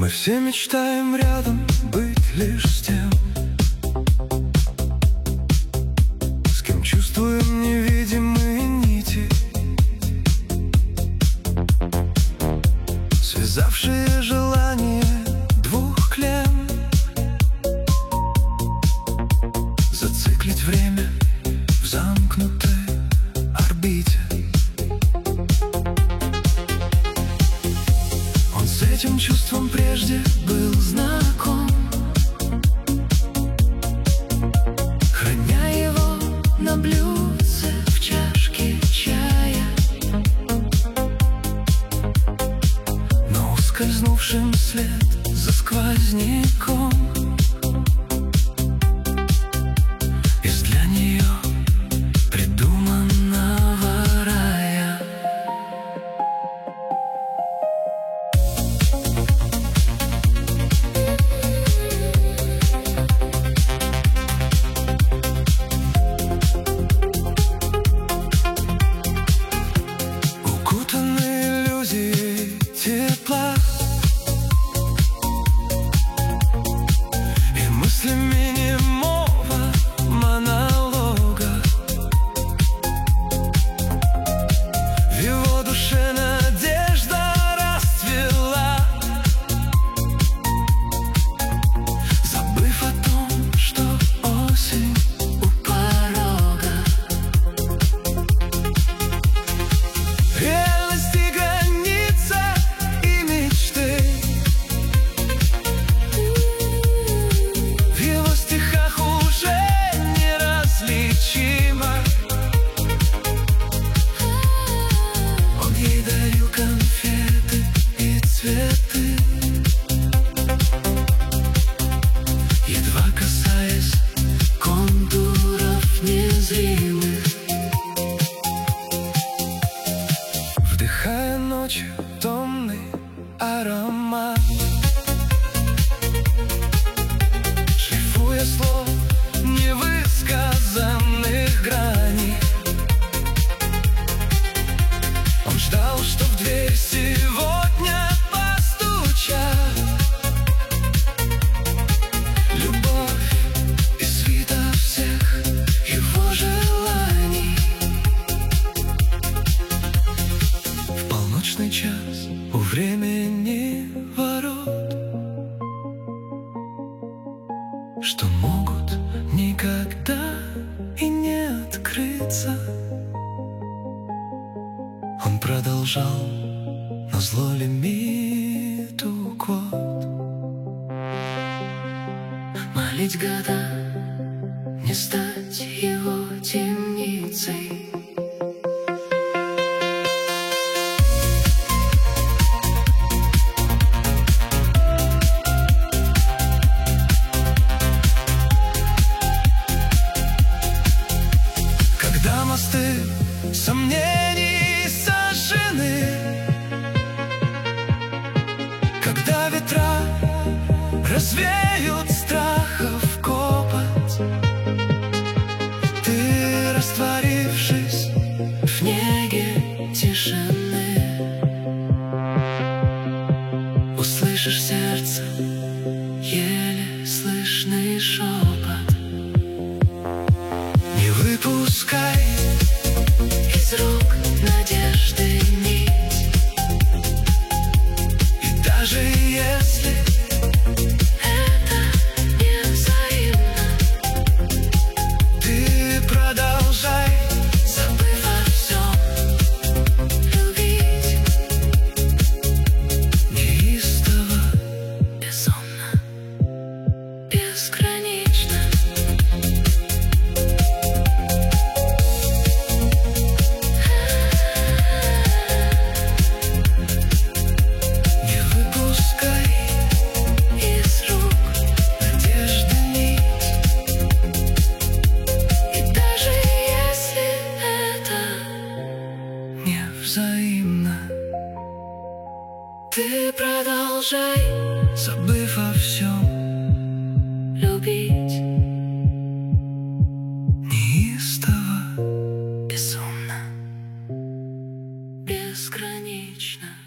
Мы все мечтаем рядом быть лишь с тем, с кем чувствуем невидимые нити, связавшие желания двух клем, зациклить время в замкнутой орбите. Он с этим чувством прежде был знаком, храня его на блюдце в чашке чая, но ускользнувшим вслед за сквозняком из для нее придуманного рая. Укутанные иллюзией тепла и мыслями немого монолога, в его душе надежда расцвела, забыв о том, что осень у порога. Реальности граница и мечты, в его стихах уже неразличимо. Он ей дарил конфеты и цветы, едва касаясь контуров незримых, вдыхая ночью томный аромат, шлифуя слов невысказанных граней. Он ждал, что в дверь сегодня постучат. Любовь и свита всех его желаний. В полночный час у времени ворот, что могут никогда и не открыться, он продолжал назло лимиту квот молить года не стать его темницей. Когда мосты сомнений сожжены, когда ветра развеют страхов копоть, ты, растворившись в неге тишины, услышишь сердце еле слышный шепот. Не выпускай из рук надежды нить, и даже если это не взаимно, ты продолжай, забыв о всем, любить неистово, безумно, безгранично. Взаимно, ты продолжай, забыв о всем, любить неистово, безумно, безгранично.